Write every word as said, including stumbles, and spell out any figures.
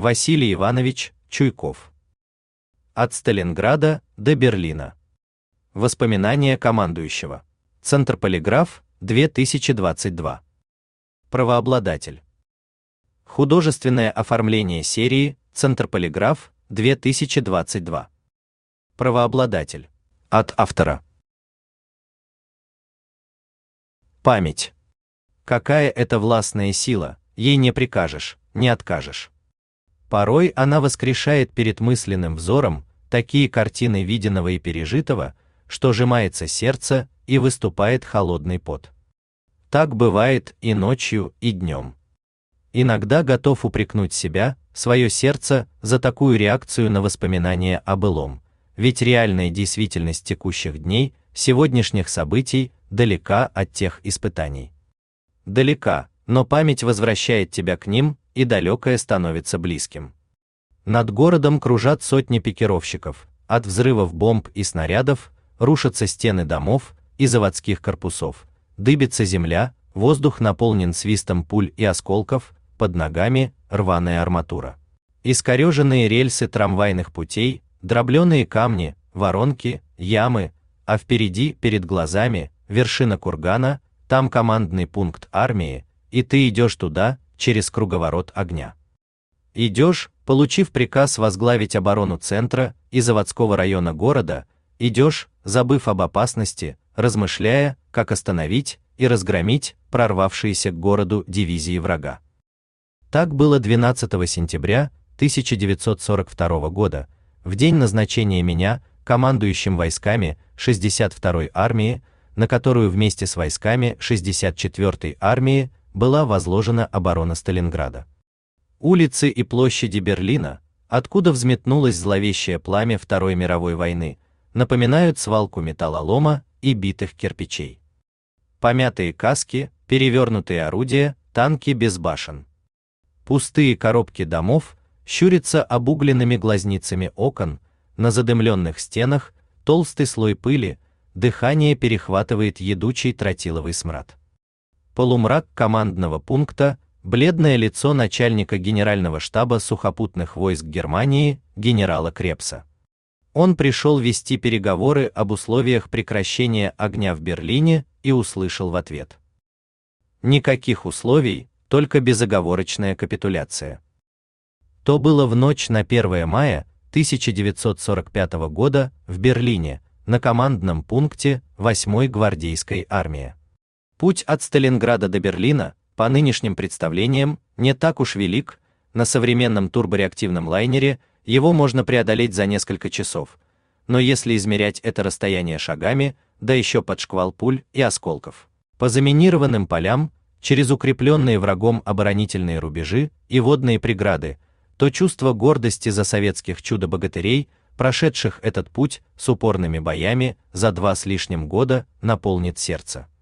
Василий Иванович Чуйков. От Сталинграда до Берлина. Воспоминания командующего. Центр Полиграф, две тысячи двадцать два. Правообладатель. Художественное оформление серии Центр Полиграф, две тысячи двадцать два. Правообладатель. От автора. Память. Какая это властная сила, ей не прикажешь, не откажешь. Порой она воскрешает перед мысленным взором такие картины виденного и пережитого, что сжимается сердце и выступает холодный пот. Так бывает и ночью, и днем. Иногда готов упрекнуть себя, свое сердце, за такую реакцию на воспоминания о былом, ведь реальная действительность текущих дней, сегодняшних событий, далека от тех испытаний. Далека, но память возвращает тебя к ним, и далекое становится близким. Над городом кружат сотни пикировщиков, от взрывов бомб и снарядов рушатся стены домов и заводских корпусов, дыбится земля, воздух наполнен свистом пуль и осколков, под ногами рваная арматура. Искореженные рельсы трамвайных путей, дробленые камни, воронки, ямы, а впереди, перед глазами, вершина кургана, там командный пункт армии, и ты идешь туда, через круговорот огня. Идешь, получив приказ возглавить оборону центра и заводского района города, идешь, забыв об опасности, размышляя, как остановить и разгромить прорвавшиеся к городу дивизии врага. Так было двенадцатого сентября тысяча девятьсот сорок второго года, в день назначения меня командующим войсками шестьдесят второй армии, на которую вместе с войсками шестьдесят четвёртой армии была возложена оборона Сталинграда. Улицы и площади Берлина, откуда взметнулось зловещее пламя Второй мировой войны, напоминают свалку металлолома и битых кирпичей. Помятые каски, перевернутые орудия, танки без башен. Пустые коробки домов щурятся обугленными глазницами окон, на задымленных стенах толстый слой пыли, дыхание перехватывает едучий тротиловый смрад. Полумрак командного пункта, бледное лицо начальника генерального штаба сухопутных войск Германии, генерала Крепса. Он пришел вести переговоры об условиях прекращения огня в Берлине и услышал в ответ: никаких условий, только безоговорочная капитуляция. То было в ночь на первое мая тысяча девятьсот сорок пятого года в Берлине, на командном пункте восьмой гвардейской армии. Путь от Сталинграда до Берлина, по нынешним представлениям, не так уж велик, на современном турбореактивном лайнере его можно преодолеть за несколько часов, но если измерять это расстояние шагами, да еще под шквал пуль и осколков, по заминированным полям, через укрепленные врагом оборонительные рубежи и водные преграды, то чувство гордости за советских чудо-богатырей, прошедших этот путь с упорными боями за два с лишним года, наполнит сердце.